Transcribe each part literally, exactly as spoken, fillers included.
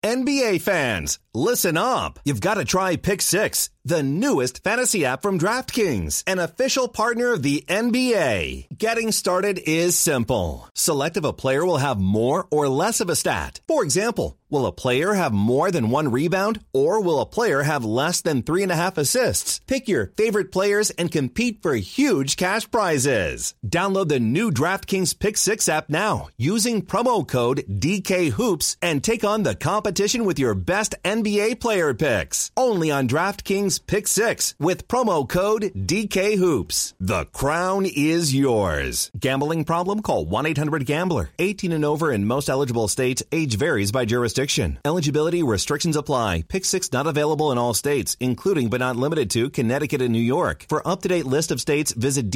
N B A fans, listen up. You've got to try Pick Six, the newest fantasy app from DraftKings, an official partner of the N B A. Getting started is simple. Select if a player will have more or less of a stat. For example, will a player have more than one rebound, or will a player have less than three and a half assists? Pick your favorite players and compete for huge cash prizes. Download the new DraftKings Pick Six app now using promo code D K Hoops and take on the competition with your best N B A player picks. Only on DraftKings Pick Six with promo code D K Hoops. The crown is yours. Gambling problem? Call one eight hundred gambler. eighteen and over in most eligible states. Age varies by jurisdiction. Eligibility restrictions apply. Pick Six not available in all states, including but not limited to Connecticut and New York. For up-to-date list of states, visit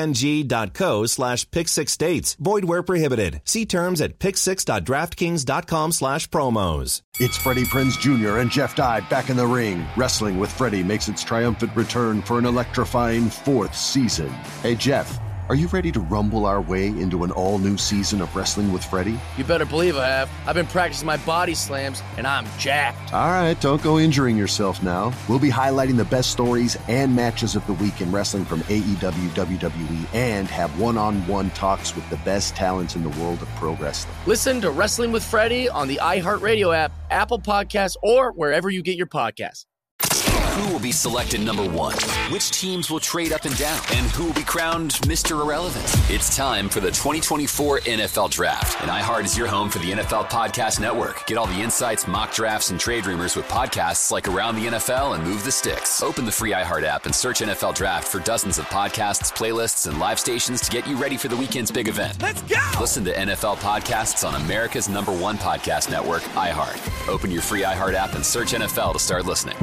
dkng.co slash pick six states. Void where prohibited. See terms at pick six dot draftkings dot com slash promos. It's Freddie Prinze Junior and Jeff Dye back in the ring. Wrestling with Freddie makes its triumphant return for an electrifying fourth season. Hey, Jeff, are you ready to rumble our way into an all-new season of Wrestling with Freddie? You better believe I have. I've been practicing my body slams, and I'm jacked. All right, don't go injuring yourself now. We'll be highlighting the best stories and matches of the week in wrestling from A E W, W W E, and have one-on-one talks with the best talents in the world of pro wrestling. Listen to Wrestling with Freddie on the iHeartRadio app, Apple Podcasts, or wherever you get your podcasts. Who will be selected number one? Which teams will trade up and down? And who will be crowned Mister Irrelevant? It's time for the twenty twenty-four N F L Draft. And iHeart is your home for the N F L Podcast Network. Get all the insights, mock drafts, and trade rumors with podcasts like Around the N F L and Move the Sticks. Open the free iHeart app and search N F L Draft for dozens of podcasts, playlists, and live stations to get you ready for the weekend's big event. Let's go! Listen to N F L podcasts on America's number one podcast network, iHeart. Open your free iHeart app and search N F L to start listening.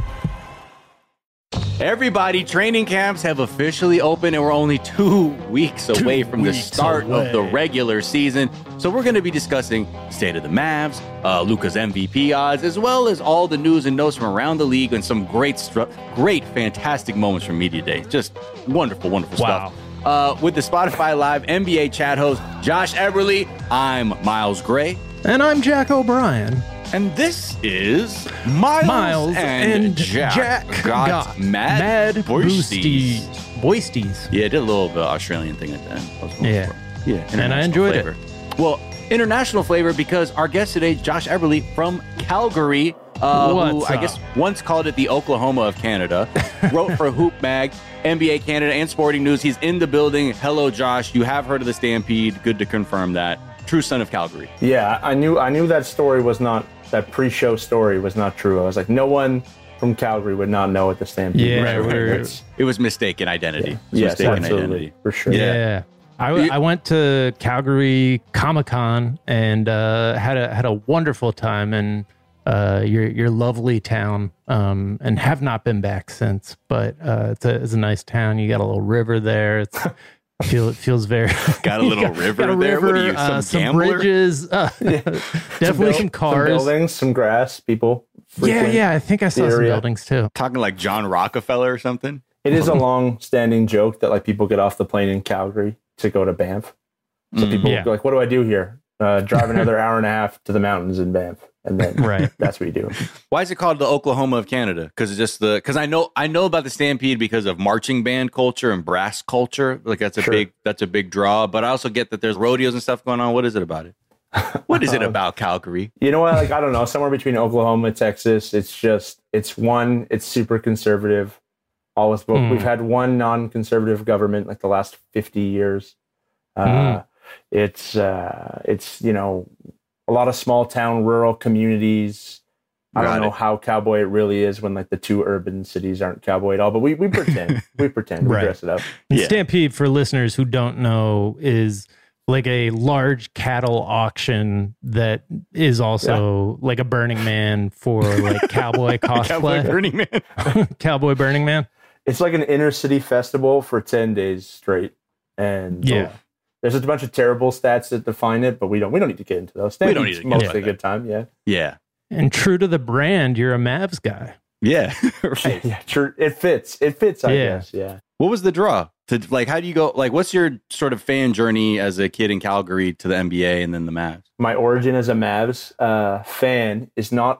Everybody, training camps have officially opened, and we're only two weeks away two from weeks the start away. of the regular season. So we're going to be discussing state of the Mavs, uh, Luka's M V P odds, as well as all the news and notes from around the league and some great, stru- great, fantastic moments from Media Day. Just wonderful, wonderful wow. stuff. Uh, with the Spotify Live N B A chat host, Josh Eberly, I'm Miles Gray. And I'm Jack O'Brien. And this is Miles, Miles and, and Jack, Jack got, got mad, mad boosties. Boisties. Yeah, I did a little uh, Australian thing at the end. Yeah. Yeah, and I enjoyed flavor. it. Well, international flavor because our guest today, Josh Eberly from Calgary, uh, who What's I up? guess once called it the Oklahoma of Canada, wrote for Hoop Mag, N B A Canada, and Sporting News. He's in the building. Hello, Josh. You have heard of the Stampede. Good to confirm that. True son of Calgary. Yeah, I knew I knew that story was not, that pre-show story was not true. I was like, no one from Calgary would not know what the Stampede Yeah, was. we're- It's- It was mistaken identity. Yeah. It was Yes, mistaken absolutely, identity. for sure. Yeah. Yeah. I, w- I went to Calgary Comic Con and uh, had a had a wonderful time in uh, your your lovely town, um, and have not been back since. But uh, it's a it's a nice town. You got a little river there. It's feel it feels very Got a little got- river got a there. What are you, uh, some some gambler? bridges, uh, definitely buil- some cars. buildings, some grass, people. yeah, frequent yeah. I think I saw the some area. buildings too. Talking like John Rockefeller or something. It is a long-standing joke that like people get off the plane in Calgary to go to Banff. So Mm. people Yeah. go like, "What do I do here? Uh, drive another hour and a half to the mountains in Banff, and then Right. that's what you do." Why is it called the Oklahoma of Canada? Because it's just the because I know I know about the Stampede because of marching band culture and brass culture. Like that's a Sure. big that's a big draw. But I also get that there's rodeos and stuff going on. What is it about it? What is it about Calgary? You know what? Like I don't know, somewhere between Oklahoma and Texas. It's just it's one. It's super conservative. Always, Hmm. we've had one non-conservative government like the last fifty years. Uh, It's uh, it's you know a lot of small town, rural communities. I Got don't know it. how cowboy it really is when like the two urban cities aren't cowboy at all, but we we pretend we pretend we Right. dress it up. And Yeah. Stampede, for listeners who don't know, is like a large cattle auction that is also like a Burning Man for like cowboy Cowboy cosplay. Burning Man. Cowboy Burning Man. It's like an inner city festival for ten days straight, and Yeah. there's a bunch of terrible stats that define it, but we don't we don't need to get into those. We don't Stampede's need to get into mostly a that. good time, yeah. Yeah. And true to the brand, you're a Mavs guy. Yeah. Right. Yeah, true. It fits. It fits, I Yeah. guess. Yeah. What was the draw? To like, how do you go? Like, what's your sort of fan journey as a kid in Calgary to the N B A and then the Mavs? My origin as a Mavs uh, fan is not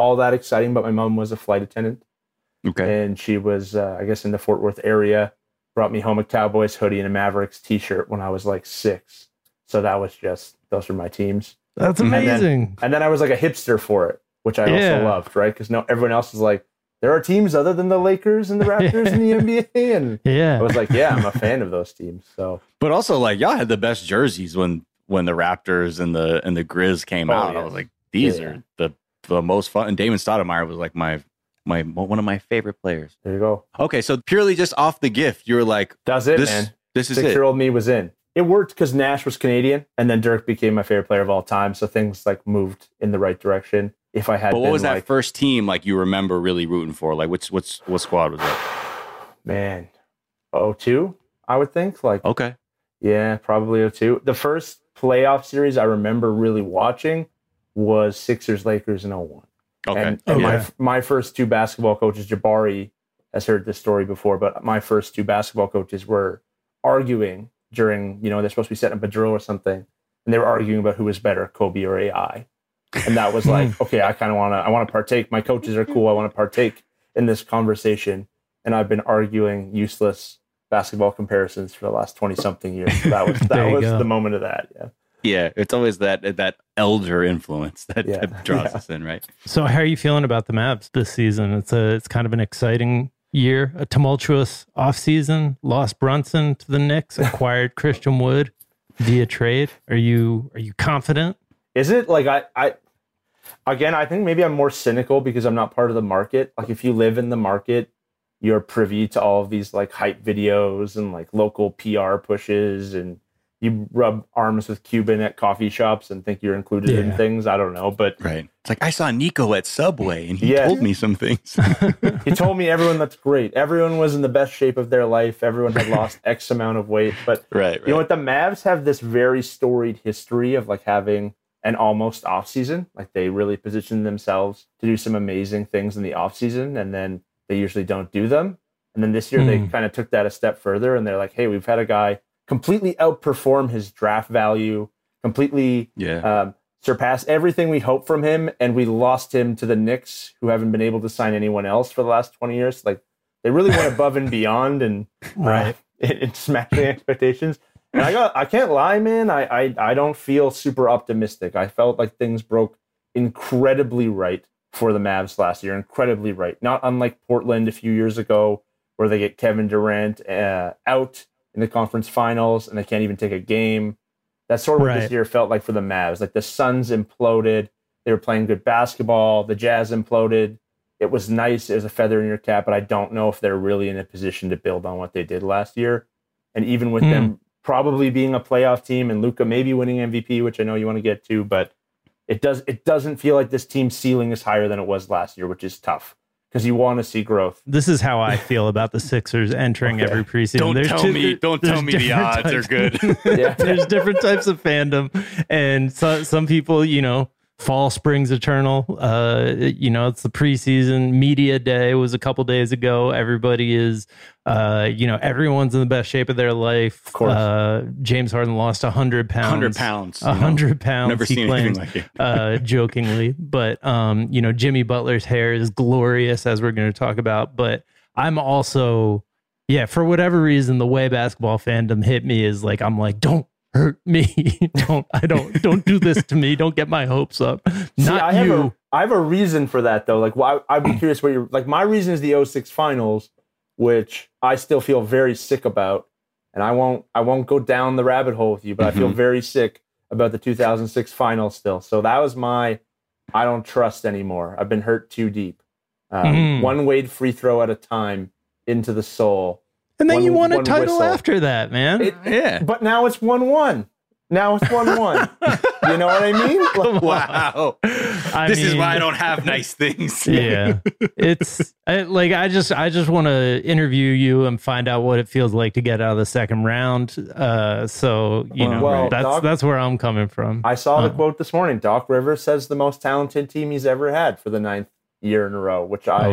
all that exciting, but my mom was a flight attendant. Okay. And she was, uh, I guess, in the Fort Worth area, brought me home a Cowboys hoodie and a Mavericks t-shirt when I was like six. So that was just, those were my teams. That's And amazing. then, and then I was like a hipster for it, which I Yeah. also loved, right? Because no, everyone else is like, there are teams other than the Lakers and the Raptors in the N B A. And Yeah. I was like, yeah, I'm a fan of those teams. So, But also, like, y'all had the best jerseys when when the Raptors and the and the Grizz came Oh, out. yeah. I was like, these Yeah. are the the most fun. And Damon Stoudemire was like my my one of my favorite players. there you go. Okay, so purely just off the gift, you were like, That's it, this, man. this is it. Six-year-old me was in. It worked because Nash was Canadian, and then Dirk became my favorite player of all time. So things like moved in the right direction. If I had, But what been was that like, first team like you remember really rooting for? Like, which what's what squad was that? man, oh two, I would think. Like, Okay, yeah, probably oh two. The first playoff series I remember really watching was Sixers Lakers in oh one. okay, And, and Okay. my my first two basketball coaches, Jabari has heard this story before, but my first two basketball coaches were arguing during, you know, they're supposed to be setting up a drill or something, and they were arguing about who was better, Kobe or A I. And that was like, okay, I kind of want to, I want to partake. My coaches are cool. I want to partake in this conversation. And I've been arguing useless basketball comparisons for the last twenty something years. So that was There that you was go. the moment of that. Yeah. yeah. It's always that that elder influence that, Yeah. that draws Yeah. us in, right? So how are you feeling about the Mavs this season? It's a it's kind of an exciting year, a tumultuous offseason. Lost Brunson to the Knicks, acquired Christian Wood via trade. Are you are you confident? Is it like I, I again, I think maybe I'm more cynical because I'm not part of the market. Like if you live in the market, you're privy to all of these like hype videos and like local P R pushes, and you rub arms with Cuban at coffee shops and think you're included in Yeah. things. I don't know, but Right. It's like I saw Nico at Subway and he Yeah. told me some things. he told me everyone that's great. Everyone was in the best shape of their life. Everyone had lost X amount of weight. But right, right. you know what? The Mavs have this very storied history of like having an almost off season. Like they really position themselves to do some amazing things in the off season, and then they usually don't do them. And then this year they Hmm. kind of took that a step further, and they're like, hey, we've had a guy completely outperform his draft value, completely yeah. um, surpass everything we hoped from him, and we lost him to the Knicks, who haven't been able to sign anyone else for the last twenty years. Like they really went above and beyond, and Right. uh, in, in smashing expectations. And I got, I can't lie, man. I, I, I don't feel super optimistic. I felt like things broke incredibly right for the Mavs last year. Incredibly right. Not unlike Portland a few years ago, where they get Kevin Durant uh, out in the conference finals and they can't even take a game. That's sort of what Right. this year felt like for the Mavs. Like the Suns imploded. They were playing good basketball. The Jazz imploded. It was nice. It was a feather in your cap, but I don't know if they're really in a position to build on what they did last year. And even with Hmm. them probably being a playoff team and Luka maybe winning M V P, which I know you want to get to, but it does it doesn't feel like this team's ceiling is higher than it was last year, which is tough because you want to see growth. This is how I feel about the Sixers entering Okay. every preseason. Don't There's tell two- me, don't there's tell me the different odds are types- good. Yeah. There's different types of fandom, and so, some people, you know, fall springs eternal. Uh, you know, it's the preseason media day was a couple days ago. Everybody is, uh, you know, everyone's in the best shape of their life. Of course. Uh, James Harden lost a hundred pounds. Hundred pounds. A hundred pounds. Never he seen anything claims, like it. uh, jokingly, but um, you know, Jimmy Butler's hair is glorious, as we're going to talk about. But I'm also, yeah, for whatever reason, the way basketball fandom hit me is like, I'm like, don't hurt me. don't, I don't, don't do this to me. Don't get my hopes up. See, Not I have you. a I have a reason for that though. Like, why I'd be curious what your like. My reason is the oh six finals, which I still feel very sick about, and I won't I won't go down the rabbit hole with you, but I feel Mhm. very sick about the two thousand six finals still. So that was my I don't trust anymore. I've been hurt too deep. Um, Mm. One Wade free throw at a time into the soul. and then one- you won a one title whistle. after that, man. It- Yeah. But now it's one one. Now it's one one. You know what I mean? Like, Wow. I this is mean- why I don't have nice things. Yeah, it's I, like I just I just want to interview you and find out what it feels like to get out of the second round. Uh, so you know Well, that's Doc- that's where I'm coming from. I saw the Uh, quote this morning. Doc Rivers says the most talented team he's ever had for the ninth year in a row, which I okay,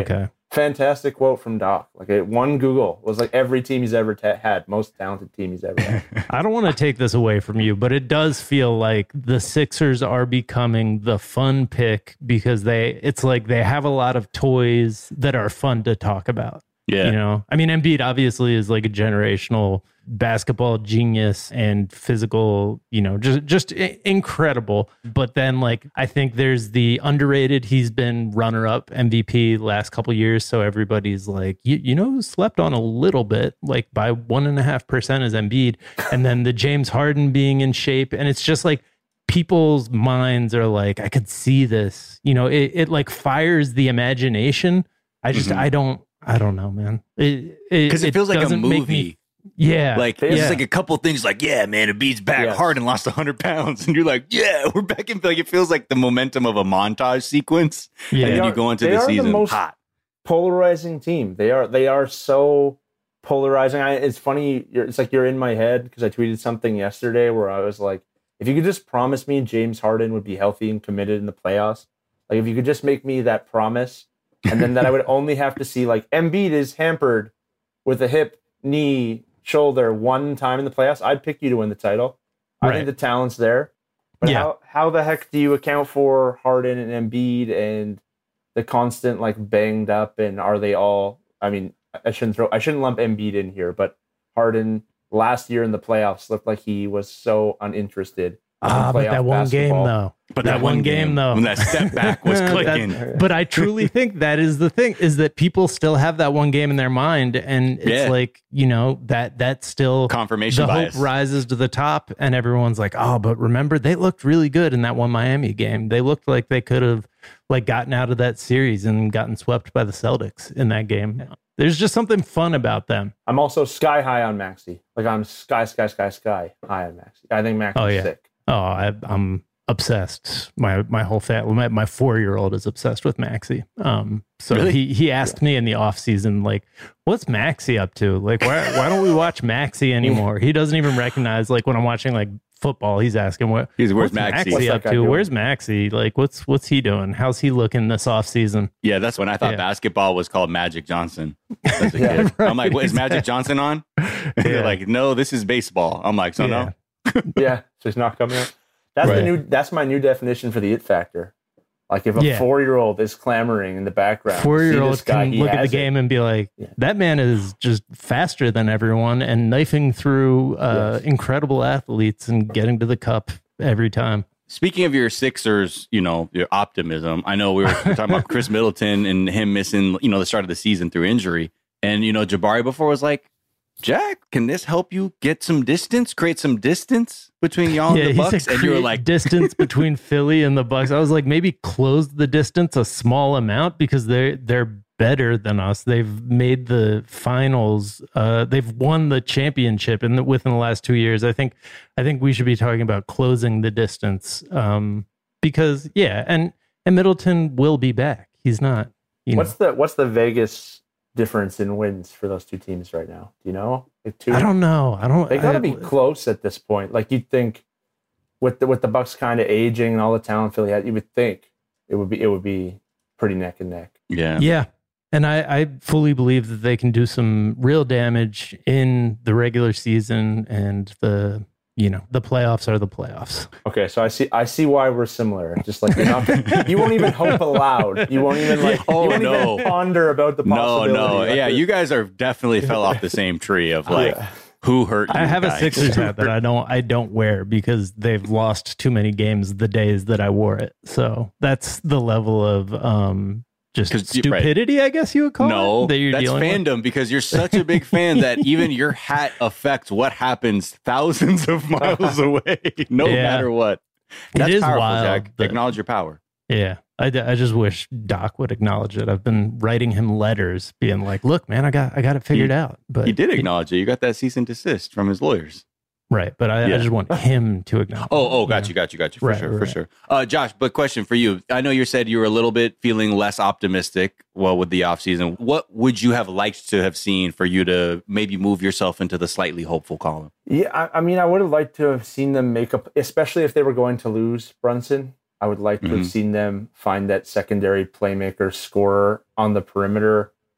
fantastic quote from Doc. Like it, one Google was like every team he's ever ta- had, most talented team he's ever had. I don't want to take this away from you, but it does feel like the Sixers are becoming the fun pick because they, it's like they have a lot of toys that are fun to talk about. Yeah. You know, I mean, Embiid obviously is like a generational basketball genius and physical, you know, just just i- incredible. But then, like, I think there's the underrated. He's been runner-up M V P last couple years, so everybody's like, you, you know, who slept on a little bit, like by one and a half percent is Embiid, and then the James Harden being in shape, and it's just like people's minds are like, I could see this, you know, it it like fires the imagination. I just Mhm. I don't. I don't know, man. It Because it, it feels like a doesn't make movie. me- yeah, Like yeah. it's like a couple things like, yeah, man, it beats back Yes. hard and lost one hundred pounds. And you're like, yeah, we're back in. Like it feels like the momentum of a montage sequence. Yeah. And They then are- you go into they the are the season most- hot. Polarizing team. They are they are so polarizing. I, it's funny. You're, it's like you're in my head because I tweeted something yesterday where I was like, if you could just promise me James Harden would be healthy and committed in the playoffs, like if you could just make me that promise, and then that I would only have to see like Embiid is hampered with a hip, knee, shoulder one time in the playoffs, I'd pick you to win the title. I Right. think the talent's there. But Yeah. how how the heck do you account for Harden and Embiid and the constant like banged up, and are they all, I mean, I shouldn't throw I shouldn't lump Embiid in here, but Harden last year in the playoffs looked like he was so uninterested in Ah, but playoff that one game basketball. though. But that, one game, though, when that step back was That- clicking. but I truly think that is the thing, is that people still have that one game in their mind, and it's Yeah. like, you know, that that still Confirmation the bias. hope rises to the top, and everyone's like, oh, but remember they looked really good in that one Miami game. They looked like they could have like gotten out of that series and gotten swept by the Celtics in that game. There's just something fun about them. I'm also sky high on Maxey. Like I'm sky, sky, sky, sky high on Maxey. I think Maxey's Oh, yeah. sick. Oh, I, I'm obsessed. My my whole family, my, my four year old is obsessed with Maxey. Um, so Really? he he asked me in the off season, like, "What's Maxey up to? Like, why why don't we watch Maxey anymore?" He doesn't even recognize, like, when I'm watching like football, he's asking what He's where's what's Maxey? What's that up guy to? doing? Where's Maxey? Like, what's what's he doing? How's he looking this off season? Yeah, that's when I thought Yeah. basketball was called Magic Johnson. As a Yeah, kid. I'm like, right, what is Magic exactly. Johnson on? They're Yeah. like, no, this is baseball. I'm like, so Yeah. no. Yeah, so he's not coming out. That's the Right. new. That's my new definition for the it factor. Like if a Yeah. four year old is clamoring in the background, Four year see old this guy, can he look at the has it. game and be like, Yeah. that man is just faster than everyone and knifing through uh, Yes. incredible athletes and getting to the cup every time. Speaking of your Sixers, you know, your optimism, I know we were talking about Chris Middleton and him missing, you know, the start of the season through injury. And, you know, Jabari before was like, Jack, can this help you get some distance, create some distance between y'all and the he Bucks? said And you were create like, distance between Philly and the Bucks. I was like, maybe close the distance a small amount because they're they're better than us. They've made the finals. Uh, they've won the championship in the, within the last two years. I think I think we should be talking about closing the distance um, because yeah, and and Middleton will be back. He's not. You know, What's the What's the Vegas difference in wins for those two teams right now? Do you know? Like two, I don't know. I don't. They got to I- be close at this point. Like you'd think, with the with the Bucks kind of aging and all the talent Philly had, you would think it would be it would be pretty neck and neck. yeah. Yeah. And I, I fully believe that they can do some real damage in the regular season, and the you know the playoffs are the playoffs. Okay, so I see I see why we're similar. Just like you're not, you won't even hope aloud. You won't even like. Oh, you won't no. even ponder about the No, possibility. no. Like, Yeah, you guys are definitely fell off the same tree of like, Yeah. who hurt you I have a guys? Sixers hat that I don't I don't wear because they've lost too many games the days that I wore it. So that's the level of um just 'Cause you- right. stupidity, I guess you would call No, it. That you're that's dealing with. fandom because you're such a big fan that even your hat affects what happens thousands of miles away, no Yeah. matter what. That's It is powerful, wild Jack. that- Acknowledge your power. Yeah. I, d- I just wish Doc would acknowledge it. I've been writing him letters being like, look, man, I got I got it figured He- out. But He did acknowledge it. You got that cease and desist from his lawyers. Right. But I, Yeah. I just want him to acknowledge Oh, it, oh, got know? you, got you, got you, for Right, sure, for right. sure. Uh, Josh, but question for you. I know you said you were a little bit feeling less optimistic, well, with the offseason. What would you have liked to have seen for you to maybe move yourself into the slightly hopeful column? Yeah, I, I mean, I would have liked to have seen them make up, especially if they were going to lose Brunson. I would like to Mhm. have seen them find that secondary playmaker scorer on the perimeter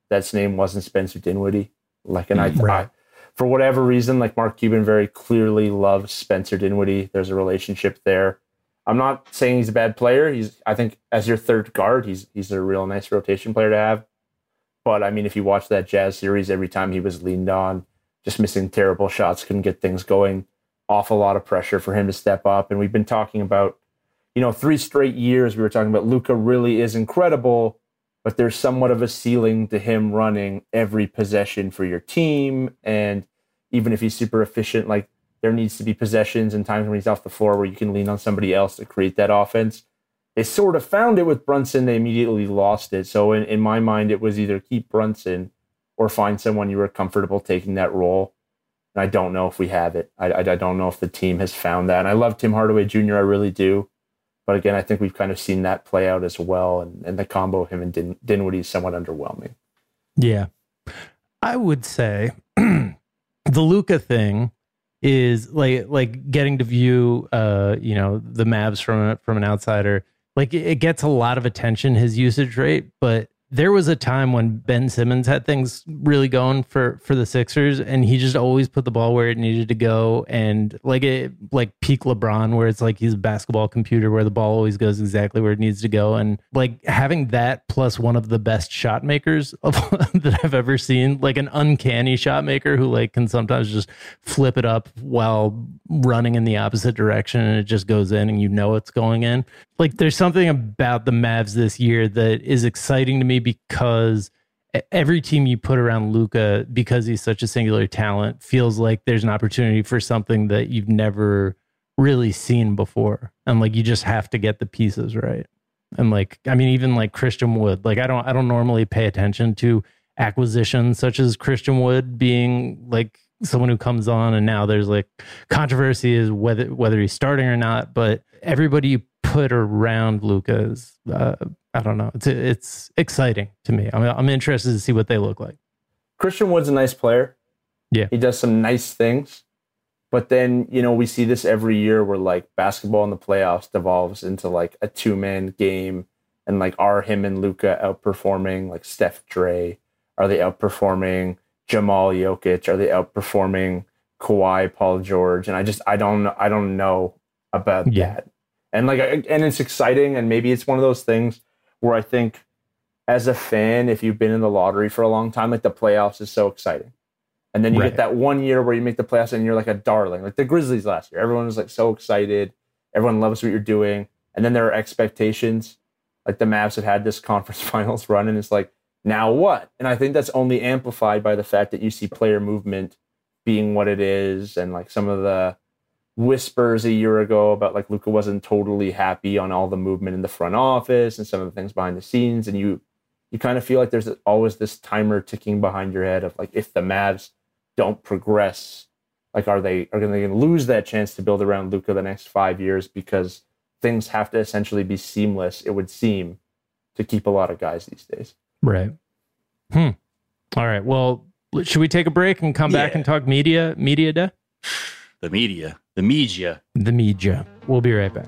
that's name wasn't Spencer Dinwiddie. Like, and I, Right. I, for whatever reason, like Mark Cuban very clearly loves Spencer Dinwiddie. There's a relationship there. I'm not saying he's a bad player. He's, I think, as your third guard, he's he's a real nice rotation player to have. But I mean, if you watch that Jazz series, every time he was leaned on, just missing terrible shots, couldn't get things going. Awful lot of pressure for him to step up. And we've been talking about, you know, three straight years. We were talking about Luka really is incredible, but there's somewhat of a ceiling to him running every possession for your team. And even if he's super efficient, like there needs to be possessions and times when he's off the floor where you can lean on somebody else to create that offense. They sort of found it with Brunson. They immediately lost it. So in, in my mind, it was either keep Brunson or find someone you were comfortable taking that role. And I don't know if we have it. I, I, I don't know if the team has found that. And I love Tim Hardaway Junior I really do. But again, I think we've kind of seen that play out as well. And, and the combo of him and Din, Dinwiddie is somewhat underwhelming. Yeah. I would say the Luka thing is like like getting to view uh, you know, the Mavs from, from an outsider. Like it gets a lot of attention, his usage rate, but there was a time when Ben Simmons had things really going for, for the Sixers, and he just always put the ball where it needed to go. And like it, like peak LeBron, where it's like he's a basketball computer where the ball always goes exactly where it needs to go. And like having that plus one of the best shot makers of, that I've ever seen, like an uncanny shot maker who like can sometimes just flip it up while running in the opposite direction and it just goes in and you know it's going in. Like there's something about the Mavs this year that is exciting to me because every team you put around Luka, because he's such a singular talent, feels like there's an opportunity for something that you've never really seen before. And like you just have to get the pieces right. And like, I mean, even like Christian Wood, like I don't I don't normally pay attention to acquisitions such as Christian Wood being like someone who comes on, and now there's like controversy is whether whether he's starting or not, but everybody you put around Luka is uh, I don't know. It's it's exciting to me. I'm I'm interested to see what they look like. Christian Wood's a nice player. Yeah, he does some nice things, but then you know we see this every year where like basketball in the playoffs devolves into like a two man game, and like are him and Luka outperforming like Steph Dre? Are they outperforming Jamal Jokic? Are they outperforming Kawhi, Paul George? And I just I don't I don't know about yeah. that. And like and it's exciting, and maybe it's one of those things where I think as a fan, if you've been in the lottery for a long time, like the playoffs is so exciting. And then you right. get that one year where you make the playoffs and you're like a darling, like the Grizzlies last year. Everyone was like so excited. Everyone loves what you're doing. And then there are expectations. Like the Mavs have had this conference finals run, and it's like, now what? And I think that's only amplified by the fact that you see player movement being what it is. And like some of the whispers a year ago about like Luka wasn't totally happy on all the movement in the front office and some of the things behind the scenes. And you, you kind of feel like there's always this timer ticking behind your head of like, if the Mavs don't progress, like, are they, are they going to lose that chance to build around Luka the next five years because things have to essentially be seamless, it would seem, to keep a lot of guys these days. Right. Hmm. All right. Well, should we take a break and come yeah. back and talk media, media day? The media, the media, the media. We'll be right back.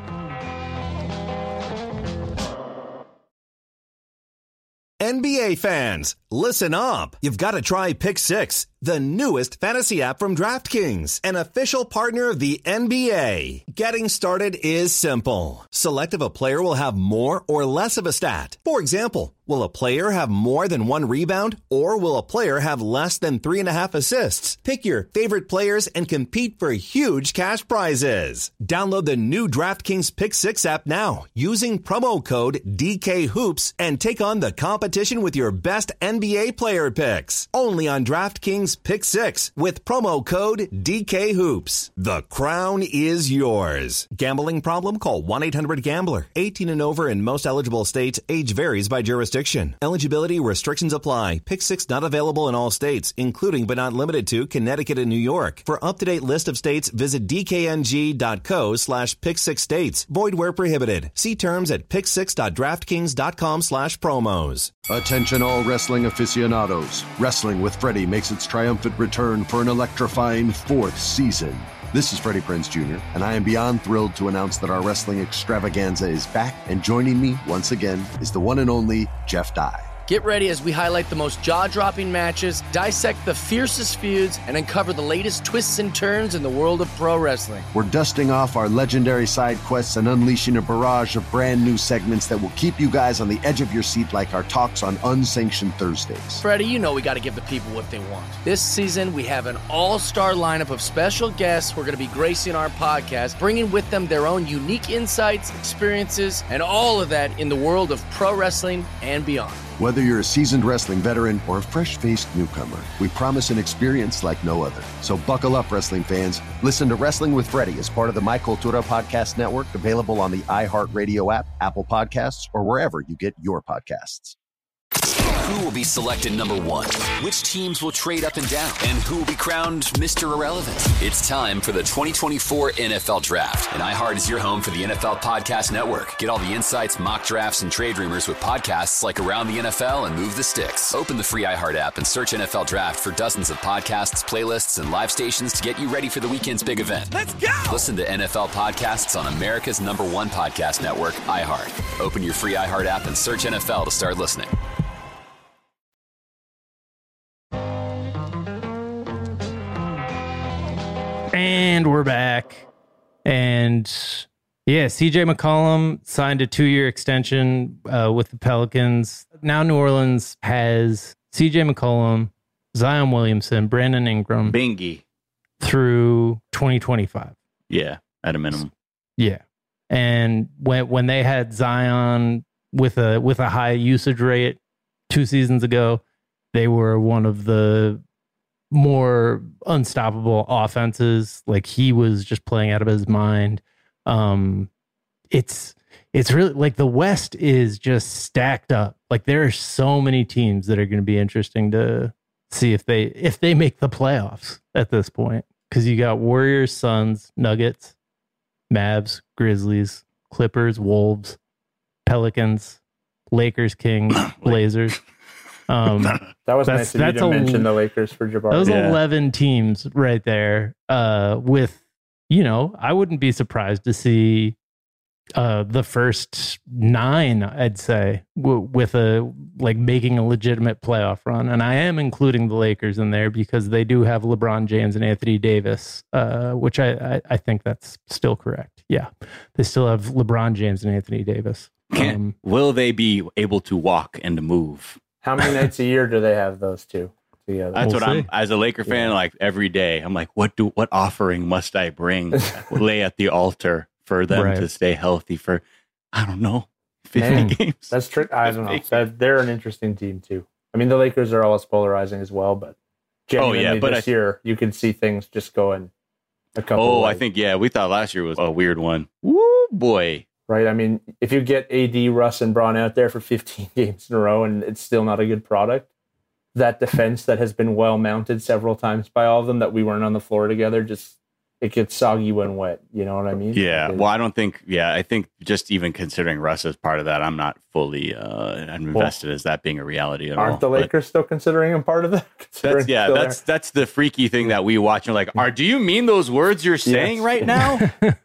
N B A fans, listen up. You've got to try Pick Six, the newest fantasy app from DraftKings, an official partner of the N B A. Getting started is simple. Select if a player will have more or less of a stat. For example, will a player have more than one rebound, or will a player have less than three and a half assists? Pick your favorite players and compete for huge cash prizes. Download the new DraftKings Pick Six app now using promo code D K Hoops and take on the competition with your best N B A player picks. Only on DraftKings Pick Six with promo code D K Hoops. The crown is yours. Gambling problem? Call one eight hundred gambler. eighteen and over in most eligible states. Age varies by jurisdiction. Eligibility restrictions apply. Pick Six not available in all states, including but not limited to Connecticut and New York. For up-to-date list of states, visit dkng.co slash pick six states. Void where prohibited. See terms at pick six dot draftkings dot com slash promos. Attention all wrestling aficionados. Wrestling with Freddie makes its triumphant return for an electrifying fourth season. This is Freddie Prinze Junior, and I am beyond thrilled to announce that our wrestling extravaganza is back, and joining me once again is the one and only Jeff Dye. Get ready as we highlight the most jaw-dropping matches, dissect the fiercest feuds, and uncover the latest twists and turns in the world of pro wrestling. We're dusting off our legendary side quests and unleashing a barrage of brand new segments that will keep you guys on the edge of your seat like our talks on Unsanctioned Thursdays. Freddie, you know we got to give the people what they want. This season, we have an all-star lineup of special guests who are going to be gracing our podcast, bringing with them their own unique insights, experiences, and all of that in the world of pro wrestling and beyond. Whether you're a seasoned wrestling veteran or a fresh-faced newcomer, we promise an experience like no other. So buckle up, wrestling fans. Listen to Wrestling with Freddie as part of the My Cultura Podcast Network, available on the iHeartRadio app, Apple Podcasts, or wherever you get your podcasts. Who will be selected number one? Which teams will trade up and down? And who will be crowned Mister Irrelevant? It's time for the twenty twenty-four N F L Draft. And iHeart is your home for the N F L Podcast Network. Get all the insights, mock drafts, and trade rumors with podcasts like Around the N F L and Move the Sticks. Open the free iHeart app and search N F L Draft for dozens of podcasts, playlists, and live stations to get you ready for the weekend's big event. Let's go! Listen to N F L podcasts on America's number one podcast network, iHeart. Open your free iHeart app and search N F L to start listening. And we're back. And yeah, C J McCollum signed a two-year extension uh, with the Pelicans. Now New Orleans has C J McCollum, Zion Williamson, Brandon Ingram. Bingy. Through twenty twenty-five. Yeah, at a minimum. Yeah. And when when they had Zion with a with a high usage rate two seasons ago, they were one of the more unstoppable offenses. Like, he was just playing out of his mind. Um, it's it's really like the West is just stacked up. Like, there are so many teams that are going to be interesting to see if they if they make the playoffs at this point. Because you got Warriors, Suns, Nuggets, Mavs, Grizzlies, Clippers, Wolves, Pelicans, Lakers, Kings, Blazers. Um, that was nice of you to a, mention the Lakers for Jabari. Those yeah. eleven teams right there. Uh, with, you know, I wouldn't be surprised to see uh, the first nine, I'd say, w- with a like making a legitimate playoff run. And I am including the Lakers in there because they do have LeBron James and Anthony Davis, uh, which I, I, I think that's still correct. Yeah, they still have LeBron James and Anthony Davis. Um, Will they be able to walk and move? How many nights a year do they have those two together? That's We'll what see. I'm, as a Laker fan, Yeah. like every day, I'm like, what do, what offering must I bring, lay at the altar for them Right. to stay healthy for, I don't know, fifty Man, games? That's true. I don't know. That, they're an interesting team too. I mean, the Lakers are always polarizing as well, but genuinely Oh, yeah, but this I- year you can see things just going a couple. Oh, ways, I think, yeah, we thought last year was a weird one. Woo, boy. right. I mean, if you get A D, Russ, and Braun out there for fifteen games in a row, and it's still not a good product, that defense that has been well mounted several times by all of them that we weren't on the floor together, just it gets soggy when wet. You know what I mean? Yeah. It- Well, I don't think, yeah, I think just even considering Russ as part of that, I'm not fully uh, invested as that being a reality at all. aren't the But Lakers still considering him part of that? That's, Considering yeah, still that's that's the freaky thing that we watch. And like, are do you mean those words you're saying Yes. right now?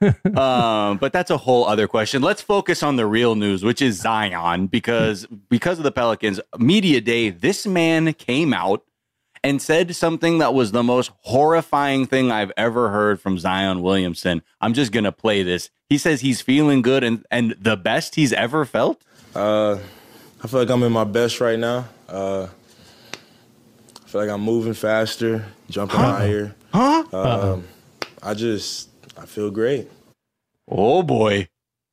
um, but that's a whole other question. Let's focus on the real news, which is Zion, because because of the Pelicans media day, this man came out and said something that was the most horrifying thing I've ever heard from Zion Williamson. I'm just gonna play this. He says he's feeling good and and the best he's ever felt. Uh, I feel like I'm in my best right now. Uh, I feel like I'm moving faster, jumping Huh? higher. Huh? Um, I just, I feel great. Oh boy.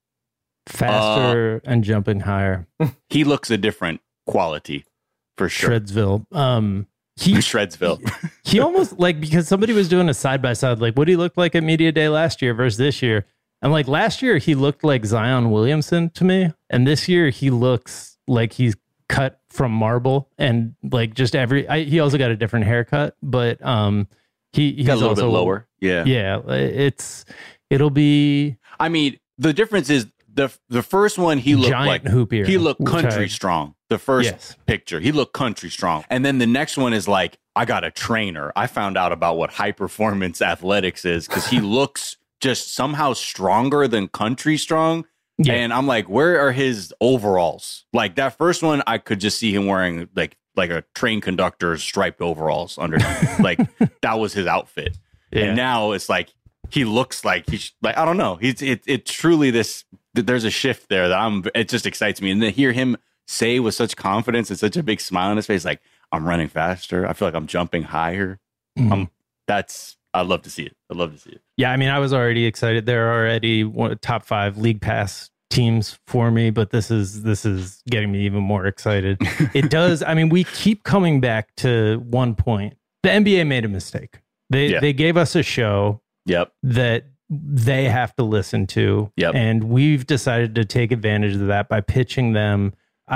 Faster and jumping higher. He looks a different quality for sure. Shredsville. Um, he Shredsville. he almost like because somebody was doing a side by side, like what he looked like at media day last year versus this year. And like last year, he looked like Zion Williamson to me, and this year he looks like he's cut from marble, and like just every. I, he also got a different haircut, but um, he he's Got a little also bit lower. Yeah. Yeah, it's it'll be I mean, the difference is the the first one he looked giant like hoopier. he looked which country I- strong. The first Yes. picture, he looked country strong. And then the next one is like, I got a trainer. I found out about what high performance athletics is because he looks just somehow stronger than country strong. Yeah. And I'm like, where are his overalls? Like that first one, I could just see him wearing like like a train conductor's striped overalls underneath. Like that was his outfit. Yeah. And now it's like he looks like he's like, I don't know. He's it it truly this there's a shift there that I'm it just excites me. And to hear him say with such confidence and such a big smile on his face, like I'm running faster. I feel like I'm jumping higher. Mm-hmm. Um, that's I love to see it. I love to see it. Yeah, I mean, I was already excited. There are already one, top five league pass teams for me, but this is this is getting me even more excited. It does. I mean, we keep coming back to one point. The N B A made a mistake. They yeah. they gave us a show. Yep. That they have to listen to. Yep. And we've decided to take advantage of that by pitching them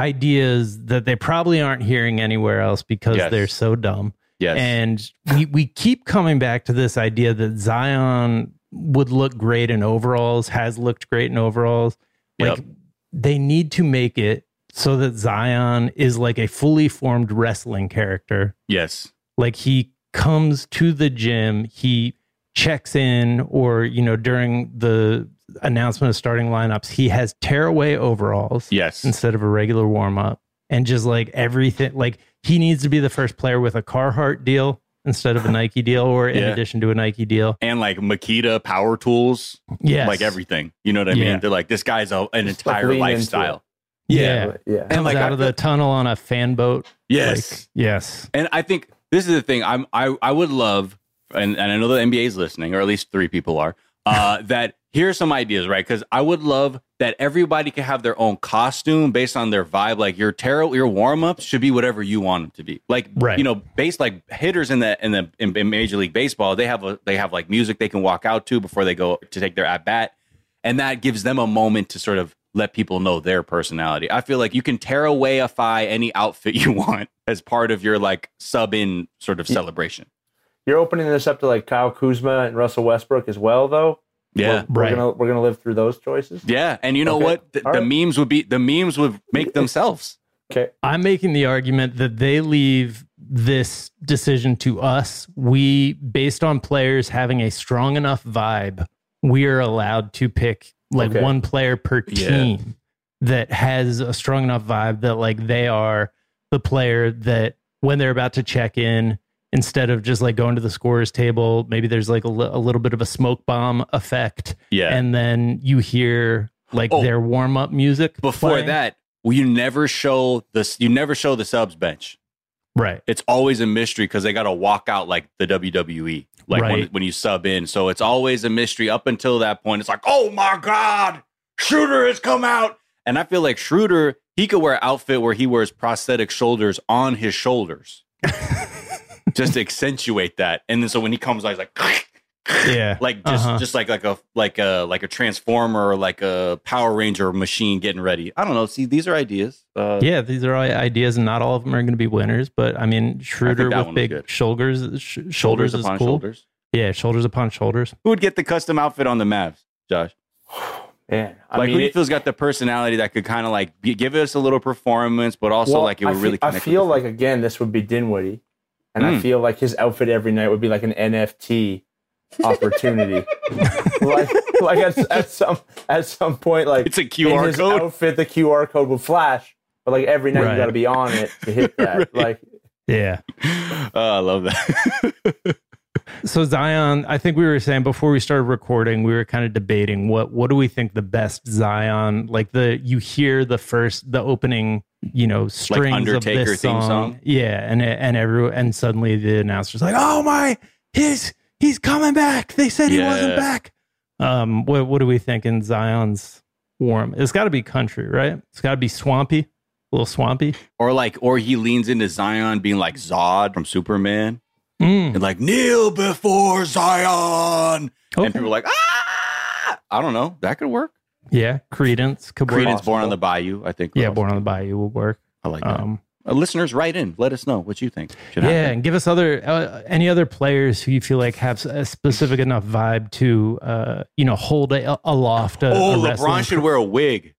ideas that they probably aren't hearing anywhere else because yes. they're so dumb. Yes. And we, we keep coming back to this idea that Zion would look great in overalls, has looked great in overalls. Like yep. they need to make it so that Zion is like a fully formed wrestling character. Yes. Like he comes to the gym, he checks in, or, you know, during the announcement of starting lineups, he has tearaway overalls. Yes. Instead of a regular warm up. And just like everything, like he needs to be the first player with a Carhartt deal instead of a Nike deal, or in yeah. addition to a Nike deal. And like Makita power tools. Yes. Like everything. You know what I yeah. mean? They're like, this guy's a, an Just entire like lifestyle. Yeah. yeah. yeah. And like out I, of the tunnel on a fan boat. Yes. Like, yes. And I think this is the thing I'm, I, I would love, and, and I know the N B A is listening, or at least three people are, uh, that here's some ideas, right? Because I would love that everybody can have their own costume based on their vibe. Like your tarot, your warm ups should be whatever you want them to be. Like, right. you know, based like hitters in the in the in, in Major League Baseball, they have a they have like music they can walk out to before they go to take their at bat, and that gives them a moment to sort of let people know their personality. I feel like you can tear away-ify any outfit you want as part of your like sub in sort of celebration. You're opening this up to like Kyle Kuzma and Russell Westbrook as well, though. Yeah, we're, right. we're gonna we're gonna live through those choices. Yeah, and you know okay. what? The, the right. memes would be the memes would make themselves. Okay, I'm making the argument that they leave this decision to us. We, based on players having a strong enough vibe, we are allowed to pick like okay. one player per team yeah. that has a strong enough vibe that like they are the player that when they're about to check in, instead of just like going to the scorer's table, maybe there's like a, li- a little bit of a smoke bomb effect. Yeah. And then you hear like oh, their warm up music. Before playing. that, well, you never show this. You never show the subs bench. Right. It's always a mystery because they got to walk out like the W W E, like right. when, when you sub in. So it's always a mystery up until that point. It's like, oh my God, Schroeder has come out. And I feel like Schroeder, he could wear an outfit where he wears prosthetic shoulders on his shoulders. Just to accentuate that, and then so when he comes out, he's like, yeah, like just uh-huh. just like like a like a like a transformer or like a Power Ranger machine getting ready. I don't know. See, these are ideas. Uh, yeah, these are all ideas, and not all of them are going to be winners. But I mean, Schroeder I with big shoulders, sh- shoulders, shoulders is upon cool. shoulders. Yeah, shoulders upon shoulders. Who would get the custom outfit on the Mavs, Josh? Man, I like mean, who do you it, feel's got the personality that could kind of like be, give us a little performance, but also well, like it would I really. Feel, I connect feel with like again, this would be Dinwiddie. And mm. I feel like his outfit every night would be like an N F T opportunity. like like at, at some at some point, like it's a Q R in his code. Outfit, the Q R code would flash, but like every night right. you got to be on it to hit that. right. Like, yeah, oh, I love that. So Zion, I think we were saying before we started recording, we were kind of debating what what do we think the best Zion, like the you hear the first the opening, you know, strings like Undertaker of this theme song. song. Yeah, and and every and suddenly the announcer's like, "Oh my, he's he's coming back. They said he yeah. wasn't back." Um, what what do we think in Zion's warm? It's got to be country, right? It's got to be swampy, a little swampy, or like, or he leans into Zion being like Zod from Superman. Mm. And like, kneel before Zion. Okay. And people are like, ah! I don't know. That could work. Yeah. Credence. Could Credence work. Born on the Bayou, I think. Yeah, Born on the Bayou will work. I like that. Um, uh, listeners, write in. Let us know what you think should yeah, happen. and give us other uh, any other players who you feel like have a specific enough vibe to, uh, you know, hold a, aloft. A, oh, a LeBron should wear a wig.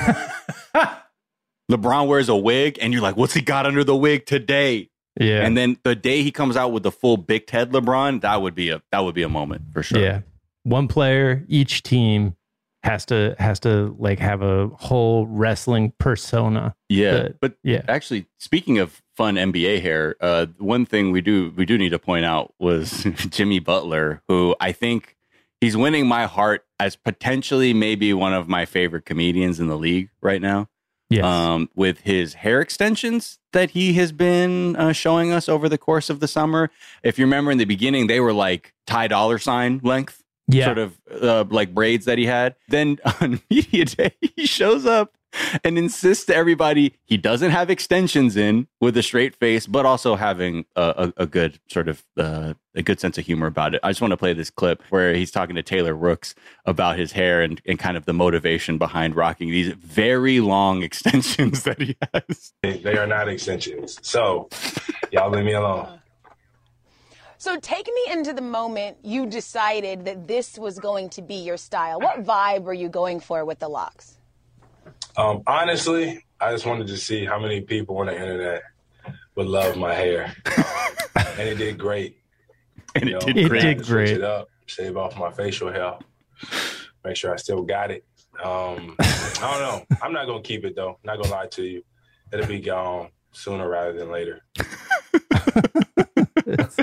LeBron wears a wig, and you're like, what's he got under the wig today? Yeah, and then the day he comes out with the full big head LeBron, that would be a that would be a moment for sure. Yeah, one player, each team has to has to like have a whole wrestling persona. Yeah, that, but yeah. Actually, speaking of fun N B A hair, uh, one thing we do we do need to point out was Jimmy Butler, who I think he's winning my heart as potentially maybe one of my favorite comedians in the league right now. Yes. Um, with his hair extensions that he has been uh, showing us over the course of the summer. If you remember in the beginning, they were like Ty Dolla Sign length. Yeah. Sort of uh, like braids that he had. Then on media day, he shows up and insists to everybody he doesn't have extensions in with a straight face, but also having a, a, a good sort of uh, a good sense of humor about it. I just want to play this clip where he's talking to Taylor Rooks about his hair and, and kind of the motivation behind rocking these very long extensions that he has. They are not extensions. So y'all leave me alone. So take me into the moment you decided that this was going to be your style. What vibe were you going for with the locks? Um, honestly, I just wanted to see how many people on the internet would love my hair. And it did great. And you it know, did great. It did switch great. it up, shave off my facial hair, make sure I still got it. Um, I don't know. I'm not going to keep it, though. Not going to lie to you. It'll be gone sooner rather than later. it's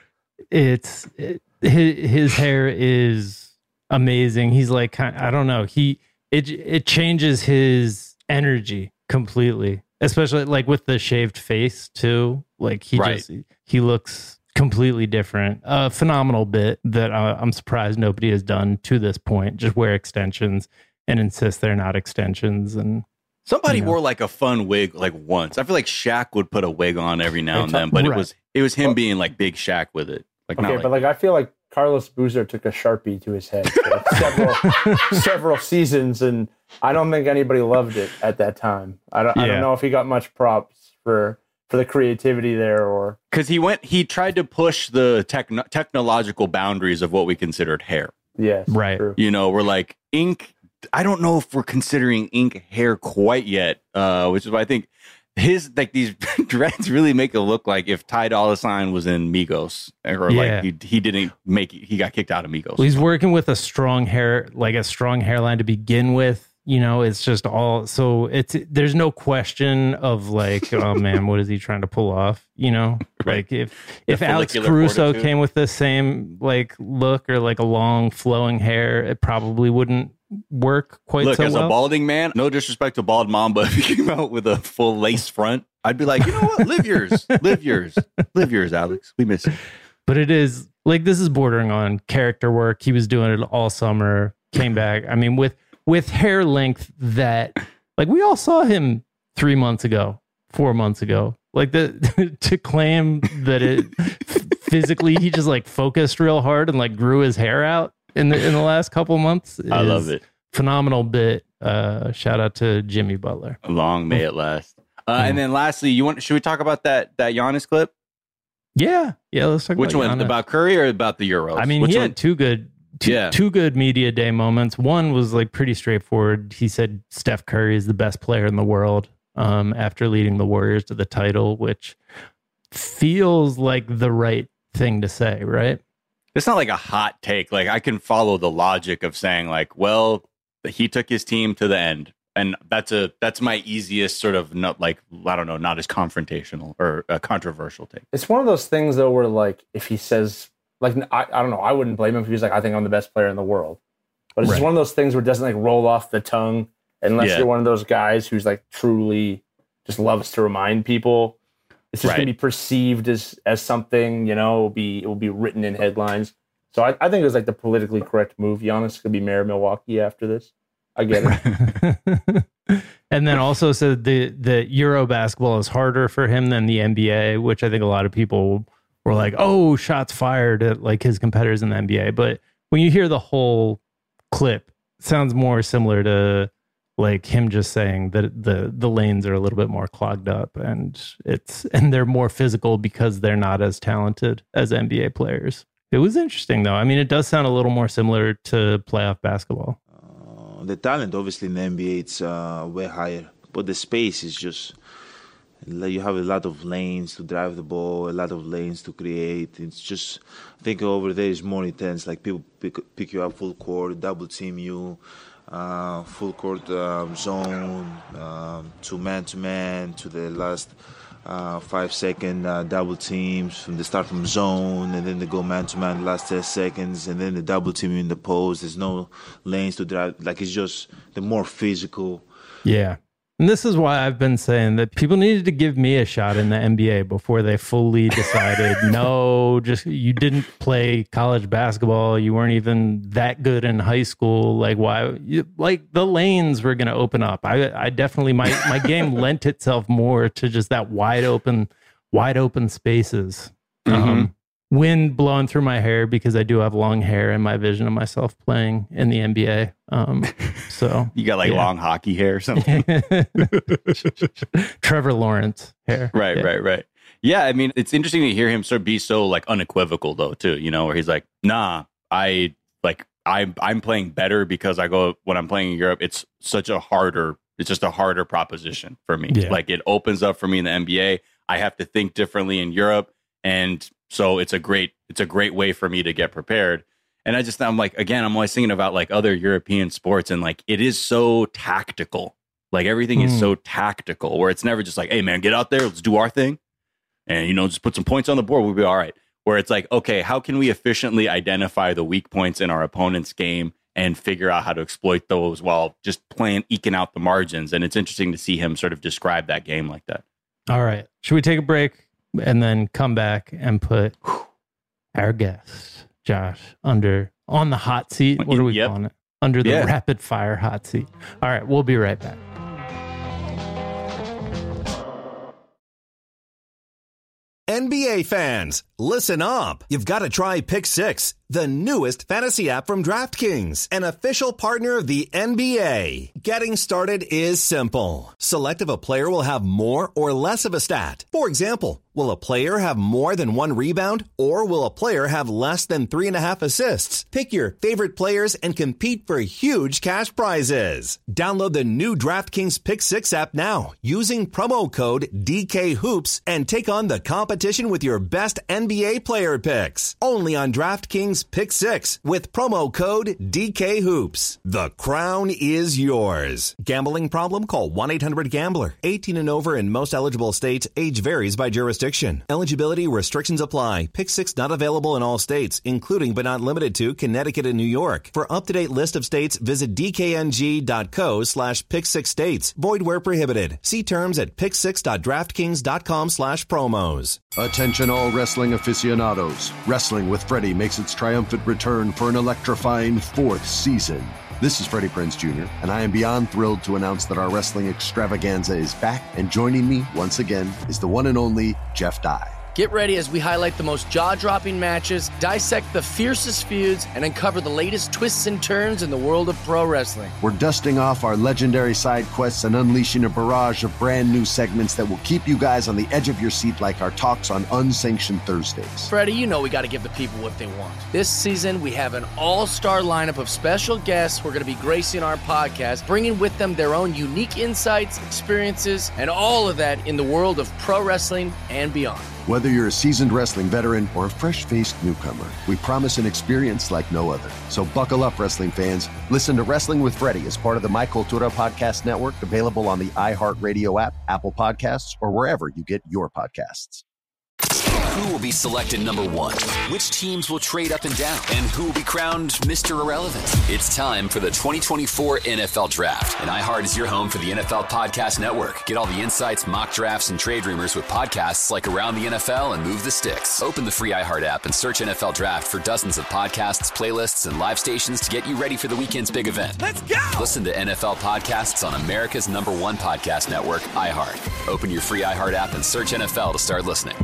it's it, his, his hair is amazing. He's like, kind I don't know. He it it changes his energy completely, especially like with the shaved face too. Like he Right. just he looks completely different. A phenomenal bit that uh, I'm surprised nobody has done to this point. Just wear extensions and insist they're not extensions. And Somebody You know. wore like a fun wig like once. I feel like Shaq would put a wig on every now and then, but Right. it was it was him Well- being like Big Shaq with it. Like Okay, not but like, like I feel like Carlos Boozer took a Sharpie to his head for like several several seasons, and I don't think anybody loved it at that time. I don't, I Yeah. don't know if he got much props for for the creativity there, or because he went he tried to push the techno- technological boundaries of what we considered hair. yes, Right. true. You know, we're like ink. I don't know if we're considering ink hair quite yet, uh, which is why I think his like these dreads really make it look like if Ty Dolla Sign was in Migos, or Yeah. like he he didn't make he got kicked out of Migos. Well, he's working with a strong hair, like a strong hairline to begin with. You know, it's just all so it's there's no question of like, oh man, what is he trying to pull off? You know, Right. like if The if Alex follicular Caruso fortitude. came with the same like look or like a long flowing hair, it probably wouldn't work quite Look, so as well. a balding man, no disrespect to Bald Mamba, if he came out with a full lace front, I'd be like, you know what? Live yours. Live yours. Live yours, Alex. We miss you. But it is like this is bordering on character work. He was doing it all summer, came back. I mean, with with hair length that like we all saw him three months ago, four months ago. Like the to claim that it physically he just like focused real hard and like grew his hair out in the in the last couple months. I is love it. Phenomenal bit. Uh, shout out to Jimmy Butler. Long may it last. Uh, Mm. and then lastly, you want should we talk about that that Giannis clip? Yeah, yeah. Let's talk Which about one? Giannis. About Curry or about the Euros? I mean, Which he one? had two good, two, Yeah. two good media day moments. One was like pretty straightforward. He said Steph Curry is the best player in the world um, after leading the Warriors to the title, which feels like the right thing to say, right? It's not like a hot take. Like I can follow the logic of saying like, well, he took his team to the end. And that's a that's my easiest sort of not like I don't know not as confrontational or a controversial take. It's one of those things though, where like if he says like I, I don't know, I wouldn't blame him if he was like I think I'm the best player in the world, but it's just Right. one of those things where it doesn't like roll off the tongue unless Yeah. you're one of those guys who's like truly just loves to remind people. It's just Right. gonna be perceived as as something, you know, it will be it will be written in headlines. So I, I think it was like the politically correct move. Giannis could be mayor of Milwaukee after this. I get it. And then also said the the Euro basketball is harder for him than the N B A, which I think a lot of people were like, "Oh, shots fired at like his competitors in the N B A." But when you hear the whole clip, it sounds more similar to like him just saying that the the lanes are a little bit more clogged up, and it's and they're more physical because they're not as talented as N B A players. It was interesting though. I mean, it does sound a little more similar to playoff basketball. The talent, obviously, in the N B A, it's uh, way higher. But the space is just, you have a lot of lanes to drive the ball, a lot of lanes to create. It's just, I think over there is more intense. Like people pick, pick you up full court, double team you. uh, full court um, zone, um, to man-to-man, to the last uh, five-second uh, double teams, from the start from zone, and then they go man-to-man last ten seconds, and then the double team in the post. There's no lanes to drive. Like, it's just the more physical. Yeah. And this is why I've been saying that people needed to give me a shot in the N B A before they fully decided, no, just you didn't play college basketball. You weren't even that good in high school. Like, why? You, like, the lanes were going to open up. I, I definitely, my, my game lent itself more to just that wide open, wide open spaces. Mm-hmm. Um, wind blowing through my hair because I do have long hair, and my vision of myself playing in the N B A. Um, so you got like yeah. long hockey hair or something. Trevor Lawrence hair. Right, yeah. right, right. Yeah, I mean, it's interesting to hear him sort of be so like unequivocal though, too, you know, where he's like, nah, I like I I'm playing better because I go when I'm playing in Europe, it's such a harder, it's just a harder proposition for me. Yeah. Like, it opens up for me in the N B A. I have to think differently in Europe. And so it's a great, it's a great way for me to get prepared. And I just, I'm like, again, I'm always thinking about like other European sports, and like, it is so tactical. Like, everything mm. is so tactical, where it's never just like, hey man, get out there, let's do our thing. And, you know, just put some points on the board, we'll be all right. Where it's like, okay, how can we efficiently identify the weak points in our opponent's game and figure out how to exploit those while just playing, eking out the margins. And it's interesting to see him sort of describe that game like that. All right. Should we take a break and then come back and put our guest, Josh, under on the hot seat? What are we yep. calling it? Under the yeah. rapid fire hot seat. All right. We'll be right back. N B A fans, listen up. You've got to try Pick Six, the newest fantasy app from DraftKings, an official partner of the N B A. Getting started is simple. Select if a player will have more or less of a stat. For example, will a player have more than one rebound, or will a player have less than three and a half assists? Pick your favorite players and compete for huge cash prizes. Download the new DraftKings Pick Six app now using promo code D K Hoops and take on the competition with your best N B A player picks. Only on DraftKings Pick Six with promo code D K Hoops. The crown is yours. Gambling problem? Call one eight hundred gambler. eighteen and over in most eligible states. Age varies by jurisdiction. Eligibility restrictions apply. Pick Six not available in all states, including but not limited to Connecticut and New York. For up-to-date list of states, visit dkng.co slash pick six states. Void where prohibited. See terms at pick six dot draftkings dot com slash promos. Attention all wrestling aficionados. Wrestling with Freddie makes its triumphant return for an electrifying fourth season. This is Freddie Prinze Junior, and I am beyond thrilled to announce that our wrestling extravaganza is back, and joining me once again is the one and only Jeff Dye. Get ready as we highlight the most jaw-dropping matches, dissect the fiercest feuds, and uncover the latest twists and turns in the world of pro wrestling. We're dusting off our legendary side quests and unleashing a barrage of brand new segments that will keep you guys on the edge of your seat like our talks on Unsanctioned Thursdays. Freddie, you know we got to give the people what they want. This season, we have an all-star lineup of special guests who are going to be gracing our podcast, bringing with them their own unique insights, experiences, and all of that in the world of pro wrestling and beyond. Whether you're a seasoned wrestling veteran or a fresh-faced newcomer, we promise an experience like no other. So buckle up, wrestling fans. Listen to Wrestling with Freddie as part of the My Cultura Podcast Network, available on the iHeartRadio app, Apple Podcasts, or wherever you get your podcasts. Who will be selected number one? Which teams will trade up and down? And who will be crowned Mister Irrelevant? It's time for the twenty twenty-four N F L Draft. And iHeart is your home for the N F L Podcast Network. Get all the insights, mock drafts, and trade rumors with podcasts like Around the N F L and Move the Sticks. Open the free iHeart app and search N F L Draft for dozens of podcasts, playlists, and live stations to get you ready for the weekend's big event. Let's go! Listen to N F L podcasts on America's number one podcast network, iHeart. Open your free iHeart app and search N F L to start listening.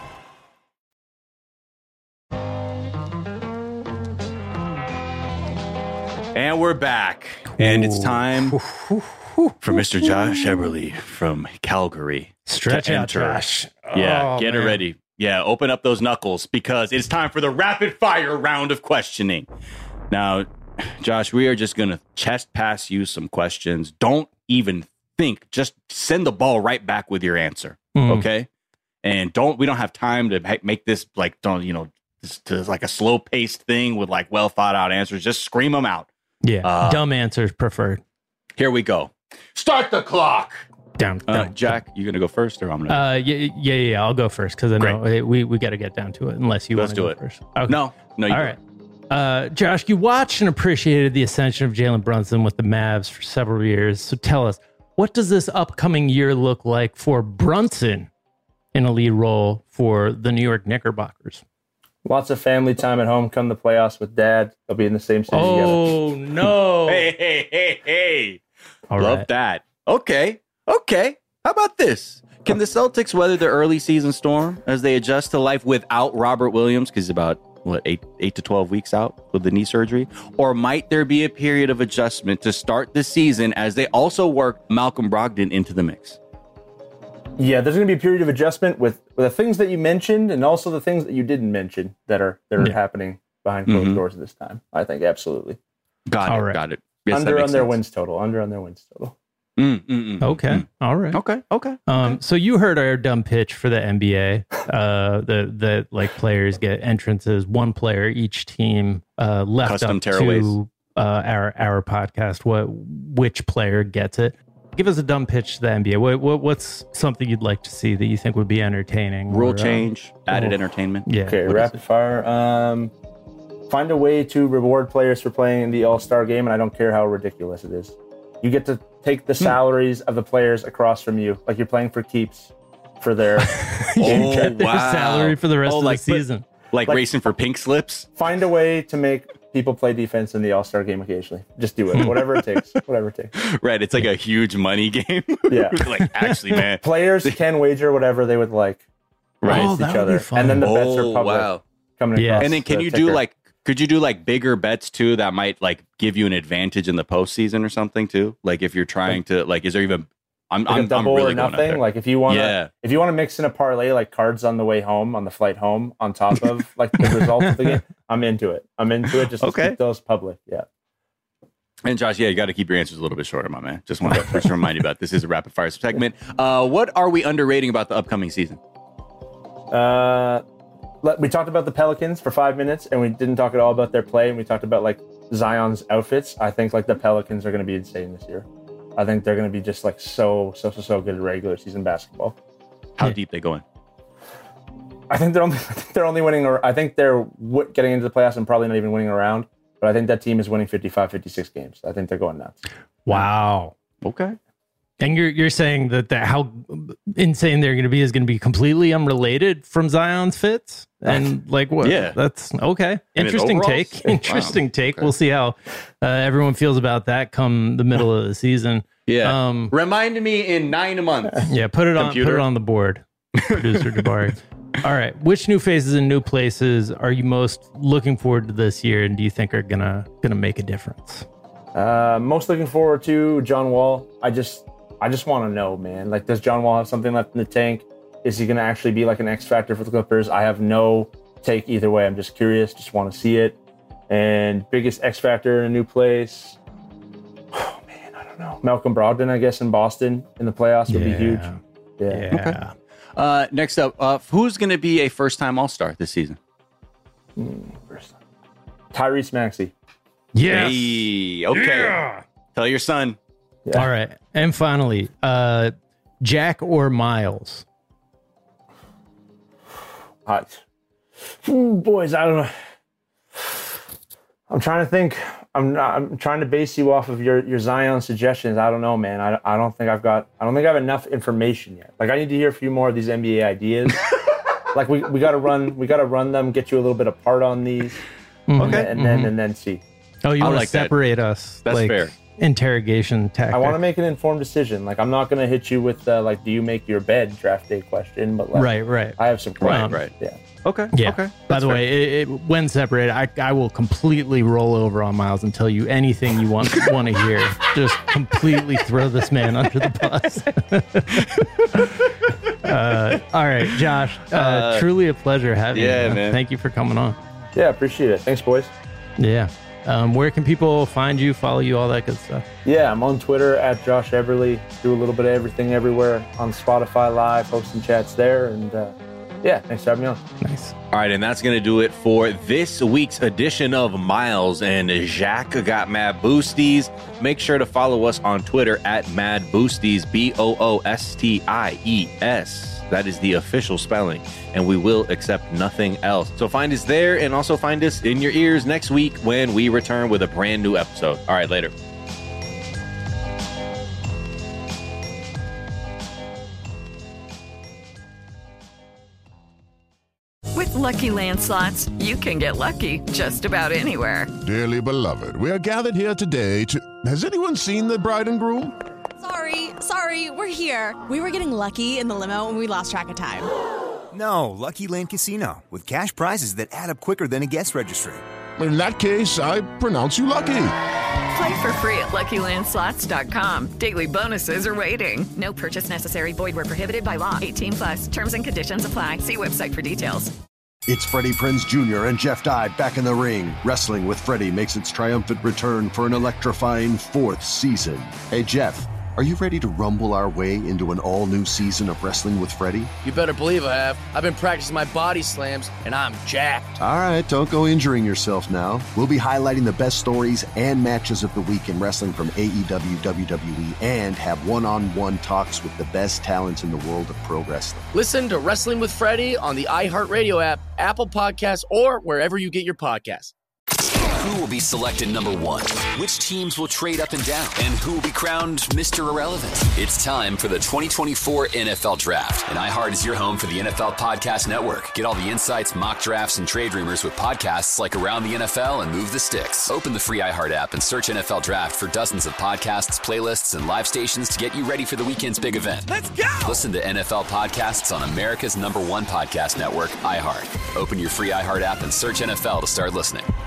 And we're back, and it's time for Mister Josh Eberly from Calgary. Stretch out, Josh. Yeah, oh, get man. it ready. Yeah, open up those knuckles, because it's time for the rapid fire round of questioning. Now, Josh, we are just going to chest pass you some questions. Don't even think. Just send the ball right back with your answer, mm. okay? And don't we don't have time to make this like don't you know to like a slow paced thing with like well thought out answers. Just scream them out. Yeah, Uh, dumb answers preferred. Here we go. Start the clock. Down, Uh, down. Jack, you gonna go first, or I'm gonna? Uh, yeah, yeah, yeah. I'll go first because I know eh, we we got to get down to it. Unless you want Let's to do go it. first. Okay. No, no. You All do right. Uh, Josh, you watched and appreciated the ascension of Jalen Brunson with the Mavs for several years. So tell us, what does this upcoming year look like for Brunson in a lead role for the New York Knickerbockers? Lots of family time at home. Come to the playoffs with dad. They'll be in the same city Oh together. no! Hey, hey, hey, hey! All Love right. that. Okay, okay. How about this? Can the Celtics weather the early season storm as they adjust to life without Robert Williams? Because he's about what eight, eight to twelve weeks out with the knee surgery, or might there be a period of adjustment to start the season as they also work Malcolm Brogdon into the mix? Yeah, there's going to be a period of adjustment with, with the things that you mentioned and also the things that you didn't mention that are that are Yeah. happening behind closed Mhm. doors at this time. I think absolutely. Got All it. right. Got it. Yes, that under makes on their sense. wins total. Under on their wins total. Mm, mm, mm, Okay. mm. All right. Okay. Okay. Um, so you heard our dumb pitch for the N B A. Uh, the the like players get entrances, one player each team. Uh, left Custom up tearaways. to uh, our our podcast. What which player gets it? Give us a dumb pitch to the N B A. What, what what's something you'd like to see that you think would be entertaining? Rule or, uh, change, added oh. entertainment. yeah. Okay, What is rapid fire. Um, find a way to reward players for playing in the All-Star game, and I don't care how ridiculous it is. You get to take the salaries of the players across from you, like you're playing for keeps for their. Oh, Get their wow. salary for the rest Oh, of like, the season. Like, Like- racing for pink slips. Find a way to make people play defense in the All-Star game occasionally. Just do it, whatever it takes. Whatever it takes. Right. It's like a huge money game. Yeah. Like, actually, man. Players can wager whatever they would like Right. Oh, against that each would be other, fun. and then the bets Oh, are public wow. coming Yeah. across. And then can the you do ticker. like, could you do like bigger bets too that might like give you an advantage in the postseason or something too? Like if you're trying to, like, is there even, I'm, like I'm, a double I'm really or going out nothing? there. Like if you want to, Yeah. if you want to mix in a parlay, like cards on the way home, on the flight home, on top of like the results of the game, I'm into it. I'm into it. Just to Okay. keep those public. Yeah. And Josh, yeah, you got to keep your answers a little bit shorter, my man. Just want to just remind you about this is a rapid fire segment. Uh, what are we underrating about the upcoming season? Uh, let- we talked about the Pelicans for five minutes, and we didn't talk at all about their play. And we talked about like Zion's outfits. I think like the Pelicans are going to be insane this year. I think they're going to be just like so so so so good at regular season basketball. How deep they going? I think they're only I think they're only winning. a- I think they're w- getting into the playoffs and probably not even winning a round. But I think that team is winning fifty-five, fifty-six games. I think they're going nuts. Wow. Okay. And you're you're saying that, that how insane they're going to be is going to be completely unrelated from Zion's fits, and like what? Yeah. That's okay. mean, Interesting overalls? take. Wow. Interesting take. Okay. We'll see how uh, everyone feels about that come the middle of the season. Yeah. Um, Remind me in nine months. yeah. Put it on. Put Computer. it on the board, producer Jabari. All right. Which new faces and new places are you most looking forward to this year, and do you think are gonna gonna make a difference? Uh, most looking forward to John Wall. I just I just want to know, man. Like, does John Wall have something left in the tank? Is he going to actually be like an X factor for the Clippers? I have no take either way. I'm just curious. Just want to see it. And biggest X factor in a new place. Oh man, I don't know. Malcolm Brogdon, I guess, in Boston in the playoffs would be huge. Yeah. Yeah. Uh, next up, uh, who's going to be a first-time All-Star this season? First time. Tyrese Maxey. Yes. Hey, okay. Tell your son. Yeah. All right. And finally, uh, Jack or Miles? Hot. Ooh, boys, I don't know. I'm trying to think. I'm not, I'm trying to base you off of your, your Zion suggestions. I don't know, man. I, I don't think I've got. I don't think I have enough information yet. Like I need to hear a few more of these N B A ideas. Like we, we got to run. We got to run them. Get you a little bit apart on these. Mhm. And, then, and then and then see. Oh, you I want to like that. separate us? That's like, fair. Interrogation tactic. I want to make an informed decision. Like I'm not going to hit you with uh, like, do you make your bed draft day question? But like, Right, right. I have some Right, questions. right. Yeah. Okay. Yeah. Okay. By That's the fair. way, it, it, when separated, I, I will completely roll over on Miles and tell you anything you want want to hear. Just completely throw this man under the bus. uh, all right, Josh. Uh, Uh, truly a pleasure having you. yeah, man. Thank you for coming on. Yeah, appreciate it. Thanks, boys. Yeah. Um, where can people find you, follow you, all that good stuff? Yeah, I'm on Twitter at Josh Everly. Do a little bit of everything everywhere on Spotify Live, hosting chats there, and uh, Yeah, thanks for having me on. Nice. All right, and that's going to do it for this week's edition of Miles and Jacques Got Mad Boosties. Make sure to follow us on Twitter at Mad Boosties, B O O S T I E S. That is the official spelling, and we will accept nothing else. So find us there, and also find us in your ears next week when we return with a brand new episode. All right, later. With Lucky Land Slots, you can get lucky just about anywhere. Dearly beloved, we are gathered here today to... Has anyone seen the bride and groom? Sorry, sorry, we're here. We were getting lucky in the limo and we lost track of time. No, Lucky Land Casino, with cash prizes that add up quicker than a guest registry. In that case, I pronounce you lucky. Play for free at Lucky Land Slots dot com. Daily bonuses are waiting. No purchase necessary. Void where prohibited by law. eighteen plus. Terms and conditions apply. See website for details. It's Freddie Prinze Junior and Jeff Dye back in the ring. Wrestling with Freddie makes its triumphant return for an electrifying fourth season. Hey, Jeff, are you ready to rumble our way into an all-new season of Wrestling with Freddie? You better believe I have. I've been practicing my body slams, and I'm jacked. All right, don't go injuring yourself now. We'll be highlighting the best stories and matches of the week in wrestling from A E W, W W E, and have one-on-one talks with the best talents in the world of pro wrestling. Listen to Wrestling with Freddie on the iHeartRadio app, Apple Podcasts, or wherever you get your podcasts. Who will be selected number one? Which teams will trade up and down? And who will be crowned Mister Irrelevant? It's time for the twenty twenty-four N F L Draft. And iHeart is your home for the N F L Podcast Network. Get all the insights, mock drafts, and trade rumors with podcasts like Around the N F L and Move the Sticks. Open the free iHeart app and search N F L Draft for dozens of podcasts, playlists, and live stations to get you ready for the weekend's big event. Let's go! Listen to N F L podcasts on America's number one podcast network, iHeart. Open your free iHeart app and search N F L to start listening.